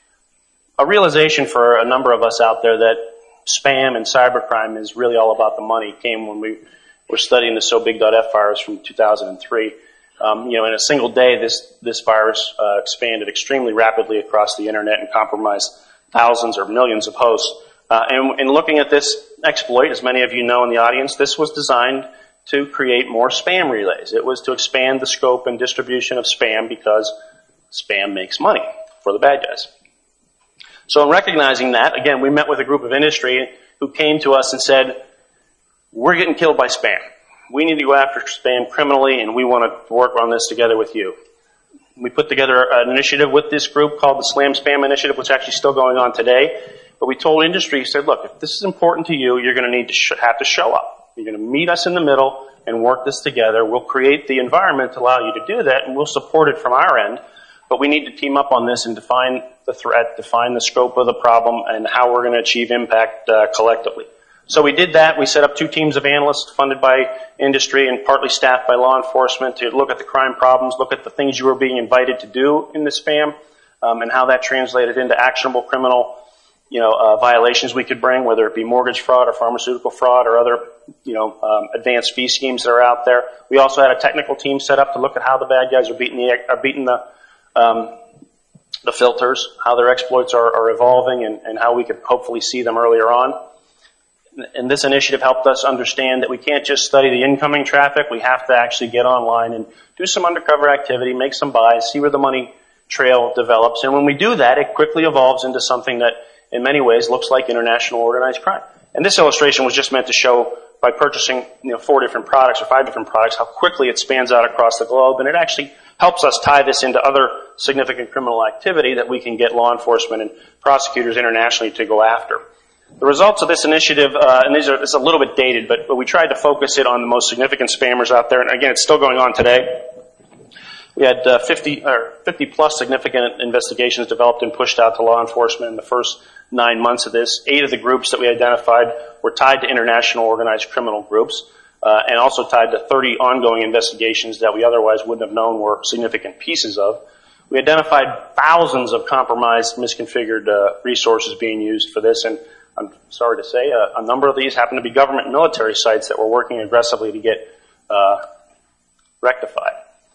[SPEAKER 2] A realization for a number of us out there that spam and cybercrime is really all about the money came when we were studying the SoBig.F virus from two thousand three. Um, you know, in a single day, this this virus uh, expanded extremely rapidly across the internet and compromised thousands or millions of hosts. Uh, and in looking at this exploit, as many of you know in the audience, this was designed to create more spam relays. It was to expand the scope and distribution of spam because spam makes money for the bad guys. So in recognizing that, again, we met with a group of industry who came to us and said, we're getting killed by spam. We need to go after spam criminally, and we want to work on this together with you. We put together an initiative with this group called the Slam Spam Initiative, which is actually still going on today. But we told industry, said, look, if this is important to you, you're going to need to sh- have to show up. You're going to meet us in the middle and work this together. We'll create the environment to allow you to do that, and we'll support it from our end. But we need to team up on this and define the threat, define the scope of the problem, and how we're going to achieve impact uh, collectively. So we did that. We set up two teams of analysts funded by industry and partly staffed by law enforcement to look at the crime problems, look at the things you were being invited to do in the spam, um, and how that translated into actionable criminal you know, uh, violations we could bring, whether it be mortgage fraud or pharmaceutical fraud or other, you know, um, advanced fee schemes that are out there. We also had a technical team set up to look at how the bad guys are beating the, are beating the, um, the filters, how their exploits are, are evolving, and, and how we could hopefully see them earlier on. And this initiative helped us understand that we can't just study the incoming traffic. We have to actually get online and do some undercover activity, make some buys, see where the money trail develops. And when we do that, it quickly evolves into something that in many ways looks like international organized crime. And this illustration was just meant to show by purchasing, you know, four different products or five different products how quickly it spans out across the globe. And it actually helps us tie this into other significant criminal activity that we can get law enforcement and prosecutors internationally to go after. The results of this initiative, uh, and these are, it's a little bit dated, but, but we tried to focus it on the most significant spammers out there. And again, it's still going on today. We had uh, fifty or fifty plus significant investigations developed and pushed out to law enforcement in the first nine months of this. Eight of the groups that we identified were tied to international organized criminal groups, uh, and also tied to thirty ongoing investigations that we otherwise wouldn't have known were significant pieces of. We identified thousands of compromised, misconfigured uh, resources being used for this, and I'm sorry to say a, a number of these happen to be government and military sites that we're working aggressively to get uh, rectified.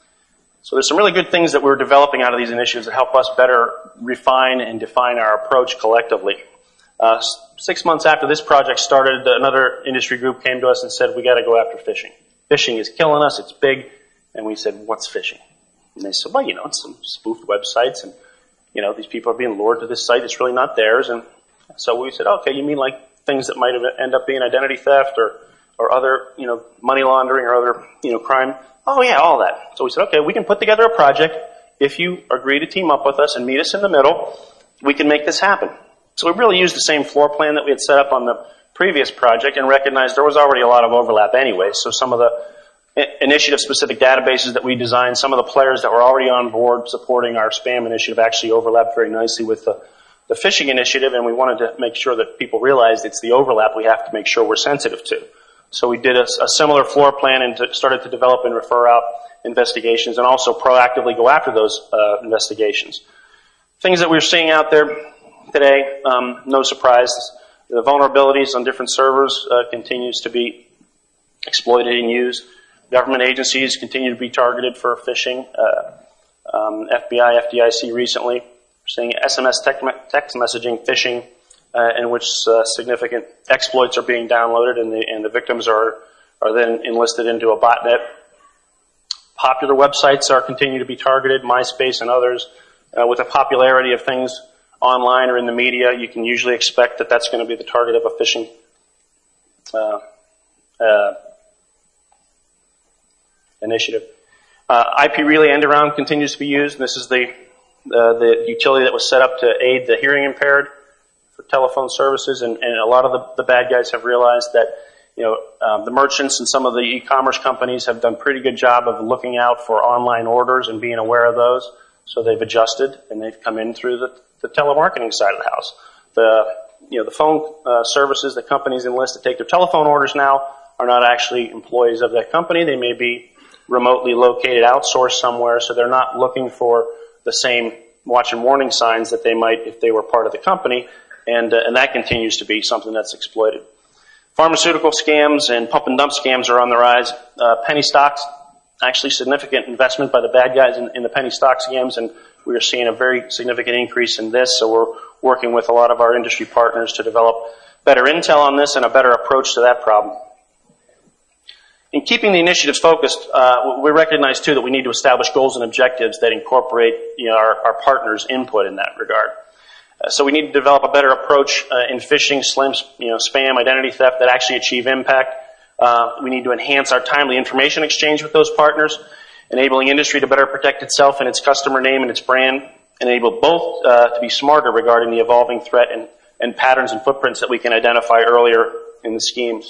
[SPEAKER 2] So there's some really good things that we're developing out of these initiatives that help us better refine and define our approach collectively. Uh, six months after this project started, another industry group came to us and said, we got to go after phishing. Phishing is killing us. It's big. And we said, what's phishing? And they said, well, you know, it's some spoofed websites, and, you know, these people are being lured to this site. It's really not theirs. And so we said, okay, you mean like things that might end up being identity theft or or other, you know, money laundering or other, you know, crime? Oh yeah, all that. So we said, okay, we can put together a project. If you agree to team up with us and meet us in the middle, we can make this happen. So we really used the same floor plan that we had set up on the previous project and recognized there was already a lot of overlap anyway. So some of the initiative-specific databases that we designed, some of the players that were already on board supporting our spam initiative actually overlapped very nicely with the, the phishing initiative, and we wanted to make sure that people realized it's the overlap we have to make sure we're sensitive to. So we did a, a similar floor plan and to, started to develop and refer out investigations and also proactively go after those uh, investigations. Things that we're seeing out there today, um, no surprise, the vulnerabilities on different servers uh, continues to be exploited and used. Government agencies continue to be targeted for phishing. Uh, um, F B I, F D I C recently, we're seeing S M S text, text messaging phishing, uh, in which uh, significant exploits are being downloaded, and the, and the victims are are then enlisted into a botnet. Popular websites are continue to be targeted, MySpace and others. Uh, with the popularity of things online or in the media, you can usually expect that that's going to be the target of a phishing uh, uh, initiative. Uh, I P relay end-around continues to be used. This is the uh, the utility that was set up to aid the hearing impaired for telephone services, and, and a lot of the, the bad guys have realized that, you know, um, the merchants and some of the e-commerce companies have done a pretty good job of looking out for online orders and being aware of those. So they've adjusted and they've come in through the, the telemarketing side of the house. The, you know, the phone uh, services that companies enlist to take their telephone orders now are not actually employees of that company. They may be remotely located, outsourced somewhere, so they're not looking for the same watch and warning signs that they might if they were part of the company, and, uh, and that continues to be something that's exploited. Pharmaceutical scams and pump and dump scams are on the rise. Uh, penny stocks, actually significant investment by the bad guys in, in the penny stock scams, and we are seeing a very significant increase in this, so we're working with a lot of our industry partners to develop better intel on this and a better approach to that problem. In keeping the initiatives focused, uh, we recognize too that we need to establish goals and objectives that incorporate, you know, our, our partners' input in that regard. Uh, so we need to develop a better approach uh, in phishing, slim, you know, spam, identity theft that actually achieve impact. Uh, we need to enhance our timely information exchange with those partners, enabling industry to better protect itself and its customer name and its brand, enable both uh, to be smarter regarding the evolving threat and, and patterns and footprints that we can identify earlier in the schemes.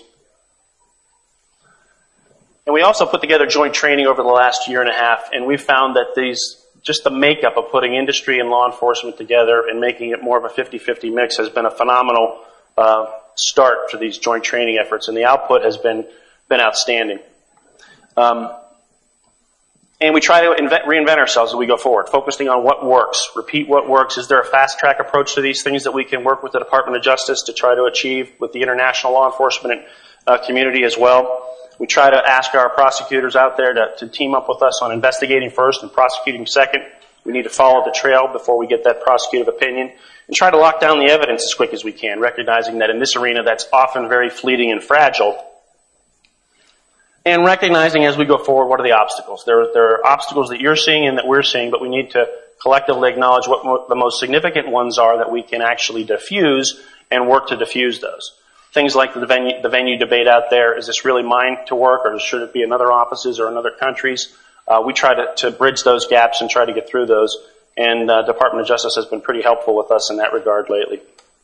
[SPEAKER 2] And we also put together joint training over the last year and a half, and we found that these, just the makeup of putting industry and law enforcement together and making it more of a fifty-fifty mix has been a phenomenal uh, start for these joint training efforts, and the output has been, been outstanding. Um, and we try to invent, reinvent ourselves as we go forward, focusing on what works, repeat what works. Is there a fast-track approach to these things that we can work with the Department of Justice to try to achieve with the international law enforcement uh, community as well? We try to ask our prosecutors out there to, to team up with us on investigating first and prosecuting second. We need to follow the trail before we get that prosecutive opinion and try to lock down the evidence as quick as we can, recognizing that in this arena that's often very fleeting and fragile. And recognizing as we go forward what are the obstacles. There, there are obstacles that you're seeing and that we're seeing, but we need to collectively acknowledge what mo- the most significant ones are that we can actually diffuse and work to diffuse those. Things like the venue, the venue debate out there, is this really mine to work, or should it be in other offices or in other countries? Uh, we try to, to bridge those gaps and try to get through those, and uh, Department of Justice has been pretty helpful with us in that regard lately.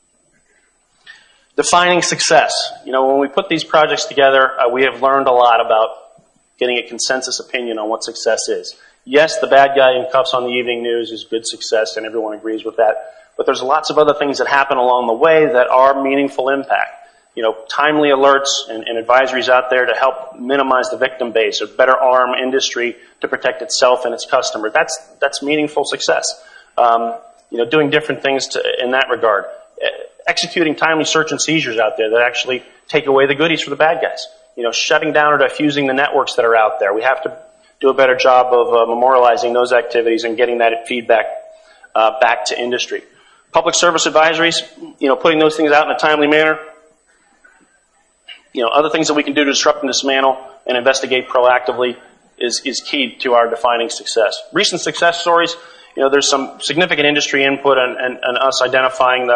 [SPEAKER 2] Defining success. You know, when we put these projects together, uh, we have learned a lot about getting a consensus opinion on what success is. Yes, the bad guy in cuffs on the evening news is good success, and everyone agrees with that. But there's lots of other things that happen along the way that are meaningful impact. You know, timely alerts and, and advisories out there to help minimize the victim base or better arm industry to protect itself and its customer. That's, that's meaningful success. Um, you know, doing different things to, in that regard. Uh, executing timely search and seizures out there that actually take away the goodies for the bad guys. You know, shutting down or diffusing the networks that are out there. We have to do a better job of uh, memorializing those activities and getting that feedback uh, back to industry. Public service advisories, you know, putting those things out in a timely manner. You know, other things that we can do to disrupt and dismantle and investigate proactively is, is key to our defining success. Recent success stories, you know, there's some significant industry input and, and, and us identifying the,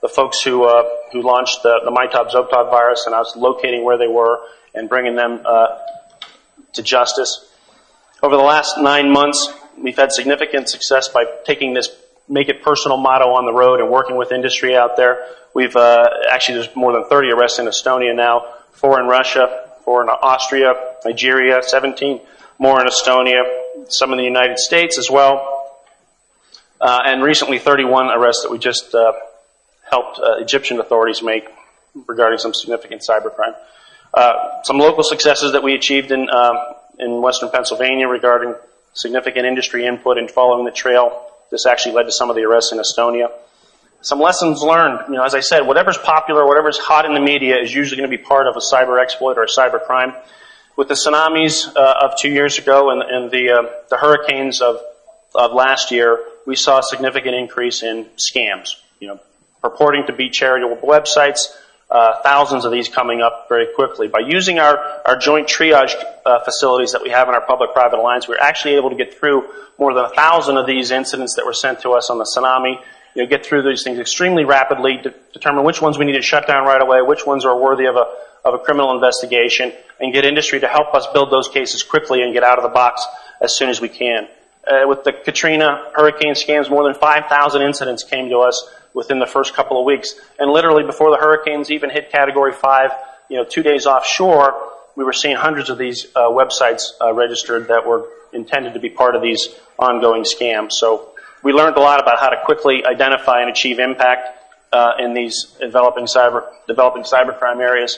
[SPEAKER 2] the folks who uh, who launched the, the MyTab Zobtog virus and us locating where they were and bringing them uh, to justice. Over the last nine months, we've had significant success by taking this make it personal motto on the road and working with industry out there. We've uh, actually there's more than thirty arrests in Estonia now, four in Russia, four in Austria, Nigeria, seventeen more in Estonia, some in the United States as well, uh, and recently thirty-one arrests that we just uh, helped uh, Egyptian authorities make regarding some significant cybercrime. Uh, some local successes that we achieved in um, in Western Pennsylvania regarding significant industry input in following the trail. This actually led to some of the arrests in Estonia. Some lessons learned. You know, as I said, whatever's popular, whatever's hot in the media is usually going to be part of a cyber exploit or a cyber crime. With the tsunamis uh, of two years ago and, and the uh, the hurricanes of of last year, we saw a significant increase in scams. You know, purporting to be charitable websites, uh, thousands of these coming up very quickly. By using our our joint triage uh, facilities that we have in our public-private alliance, we're actually able to get through more than a thousand of these incidents that were sent to us on the tsunami. You know, get through these things extremely rapidly, to determine which ones we need to shut down right away, which ones are worthy of a of a criminal investigation, and get industry to help us build those cases quickly and get out of the box as soon as we can. Uh, with the Katrina hurricane scams, more than five thousand incidents came to us within the first couple of weeks, and literally before the hurricanes even hit Category five, you know, two days offshore, we were seeing hundreds of these uh, websites uh, registered that were intended to be part of these ongoing scams. So we learned a lot about how to quickly identify and achieve impact uh, in these developing cyber developing cybercrime areas.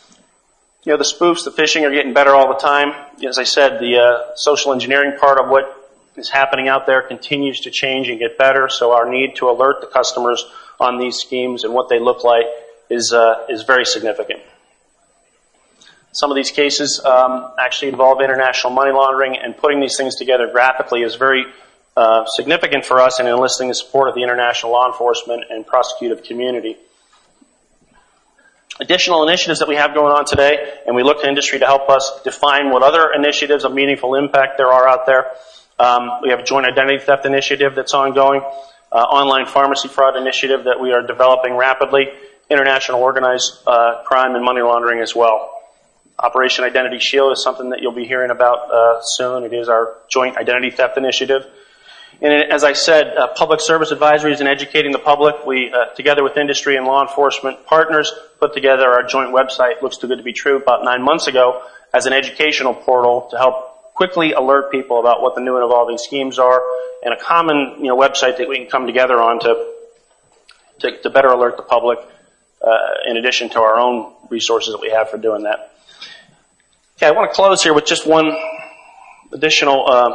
[SPEAKER 2] You know, the spoofs, the phishing are getting better all the time. As I said, the uh, social engineering part of what is happening out there continues to change and get better. So our need to alert the customers on these schemes and what they look like is uh, is very significant. Some of these cases um, actually involve international money laundering, and putting these things together graphically is very Uh, significant for us in enlisting the support of the international law enforcement and prosecutive community. Additional initiatives that we have going on today, and we look to industry to help us define what other initiatives of meaningful impact there are out there. Um, we have a joint identity theft initiative that's ongoing, uh, online pharmacy fraud initiative that we are developing rapidly, international organized uh, crime and money laundering as well. Operation Identity Shield is something that you'll be hearing about uh, soon. It is our joint identity theft initiative. And as I said, uh, public service advisories and educating the public, we, uh, together with industry and law enforcement partners, put together our joint website, Looks Too Good to Be True, about nine months ago as an educational portal to help quickly alert people about what the new and evolving schemes are, and a common, you know, website that we can come together on to, to, to better alert the public, uh, in addition to our own resources that we have for doing that. Okay, I want to close here with just one additional uh,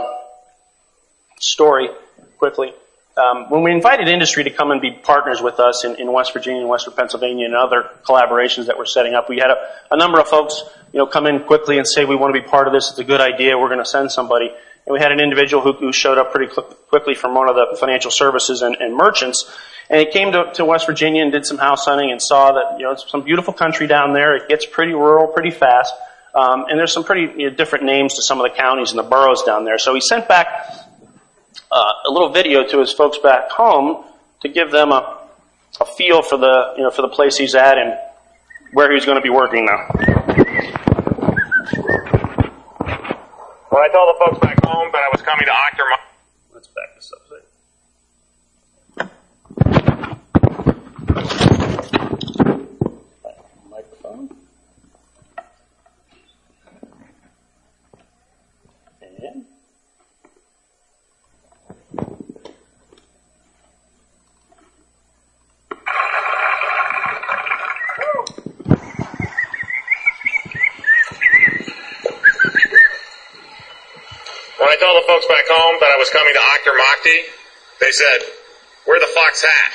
[SPEAKER 2] story quickly. Um, when we invited industry to come and be partners with us in, in West Virginia and Western Pennsylvania and other collaborations that we're setting up, we had a, a number of folks, you know, come in quickly and say, we want to be part of this, it's a good idea, we're going to send somebody. And we had an individual who, who showed up pretty quickly from one of the financial services and, and merchants, and he came to, to West Virginia and did some house hunting and saw that, you know, it's some beautiful country down there, it gets pretty rural pretty fast, um, and there's some pretty, you know, different names to some of the counties and the boroughs down there. So he sent back Uh, a little video to his folks back home to give them a, a feel for the, you know, for the place he's at and where he's going to be working now.
[SPEAKER 3] Well, I told the folks back home that I was coming to Octor.
[SPEAKER 2] Let's back this up. Microphone. And
[SPEAKER 3] When I told the folks back home that I was coming to Octor Mokti, they said, "Where the fuck's hat?"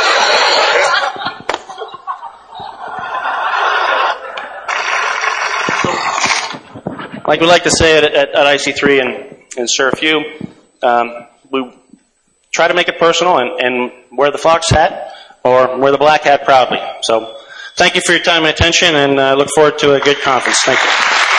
[SPEAKER 2] Like we like to say at, at, at I C three and, and Surf U, um, we try to make it personal and, and wear the fox hat or wear the black hat proudly. So thank you for your time and attention, and I uh, look forward to a good conference. Thank you.